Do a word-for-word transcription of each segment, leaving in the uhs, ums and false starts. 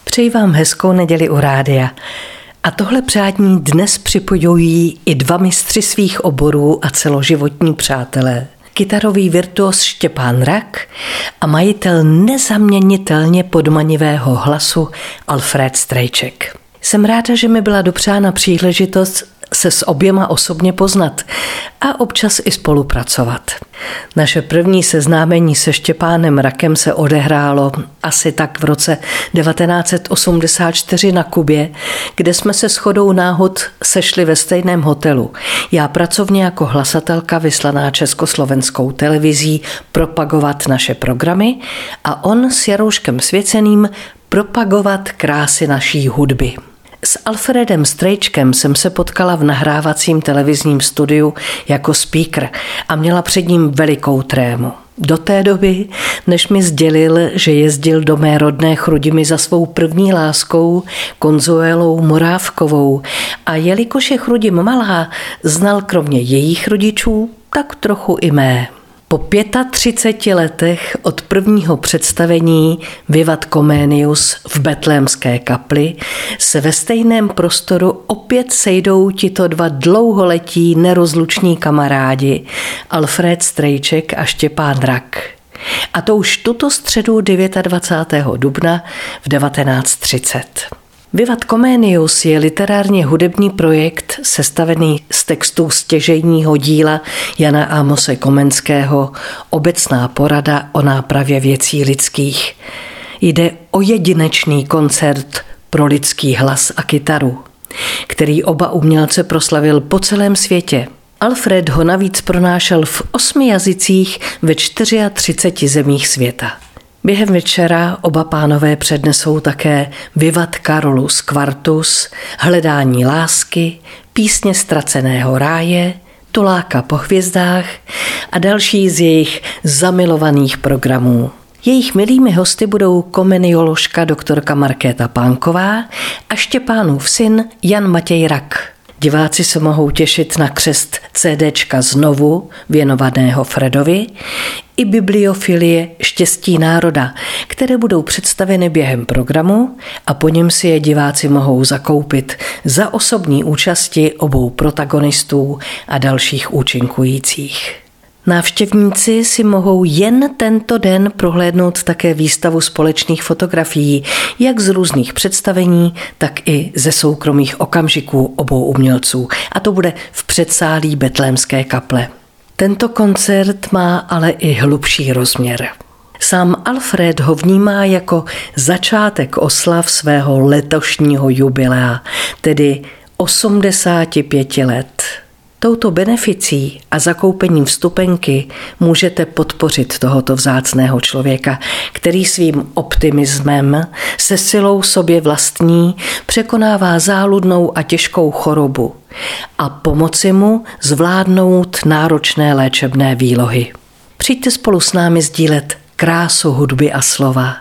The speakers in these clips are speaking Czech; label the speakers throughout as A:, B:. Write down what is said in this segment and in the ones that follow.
A: Přeji vám hezkou neděli u rádia. A tohle přání dnes připojují i dva mistři svých oborů a celoživotní přátelé. Kytarový virtuos Štěpán Rak a majitel nezaměnitelně podmanivého hlasu Alfred Strejček. Jsem ráda, že mi byla dopřána příležitost se s oběma osobně poznat a občas i spolupracovat. Naše první seznámení se Štěpánem Rakem se odehrálo asi tak v roce devatenáct set osmdesát čtyři na Kubě, kde jsme se shodou náhod sešli ve stejném hotelu. Já pracovně jako hlasatelka vyslaná československou televizí propagovat naše programy a on s Jarouškem Svěceným propagovat krásy naší hudby. S Alfredem Strejčkem jsem se potkala v nahrávacím televizním studiu jako speaker a měla před ním velikou trému. Do té doby, než mi sdělil, že jezdil do mé rodné Chrudimi za svou první láskou Konzuelou Morávkovou a jelikož je Chrudim malá, znal kromě jejich rodičů tak trochu i mé. Po třiceti pěti letech od prvního představení Vivat Comenius v Betlémské kapli se ve stejném prostoru opět sejdou tito dva dlouholetí nerozluční kamarádi Alfred Strejček a Štěpán Rak. A to už tuto středu dvacátého devátého dubna v devatenáct třicet. Vivat Comenius je literárně hudební projekt sestavený z textů stěžejního díla Jana Amose Komenského Obecná porada o nápravě věcí lidských. Jde o jedinečný koncert pro lidský hlas a kytaru, který oba umělce proslavil po celém světě. Alfred ho navíc pronášel v osmi jazycích ve třiceti čtyřech zemích světa. Během večera oba pánové přednesou také Vivat Carolus Quartus, Hledání lásky, Písně ztraceného ráje, Tuláka po hvězdách a další z jejich zamilovaných programů. Jejich milými hosty budou komenioložka doktorka Markéta Pánková a Štěpánův syn Jan Matěj Rak. Diváci se mohou těšit na křest CDčka Znovu, věnovaného Fredovi, i bibliofilie Štěstí národa, které budou představeny během programu a po něm si je diváci mohou zakoupit za osobní účasti obou protagonistů a dalších účinkujících. Návštěvníci si mohou jen tento den prohlédnout také výstavu společných fotografií, jak z různých představení, tak i ze soukromých okamžiků obou umělců. A to bude v předsálí Betlémské kaple. Tento koncert má ale i hlubší rozměr. Sám Alfred ho vnímá jako začátek oslav svého letošního jubilea, tedy osmdesáti pěti let. Touto beneficí a zakoupením vstupenky můžete podpořit tohoto vzácného člověka, který svým optimismem, se silou sobě vlastní, překonává záludnou a těžkou chorobu a pomoci mu zvládnout náročné léčebné výlohy. Přijďte spolu s námi sdílet krásu hudby a slova,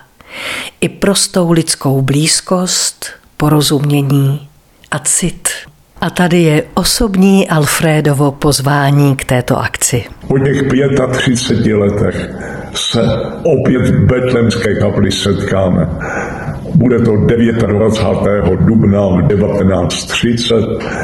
A: i prostou lidskou blízkost, porozumění a cit. A tady je osobní Alfredovo pozvání k této akci.
B: Po těch třiceti pěti letech se opět v Betlémské kapli setkáme. Bude to dvacátého devátého dubna v devatenáct třicet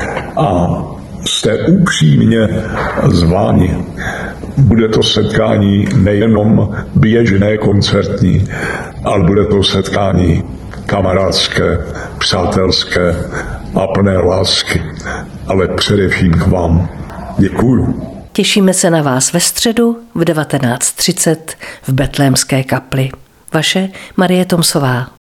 B: a jste upřímně zváni. Bude to setkání nejenom běžné koncertní, ale bude to setkání kamarádské, přátelské a plné lásky, ale především k vám. Děkuju.
A: Těšíme se na vás ve středu v devatenáct třicet v Betlémské kapli. Vaše Marie Tomsová.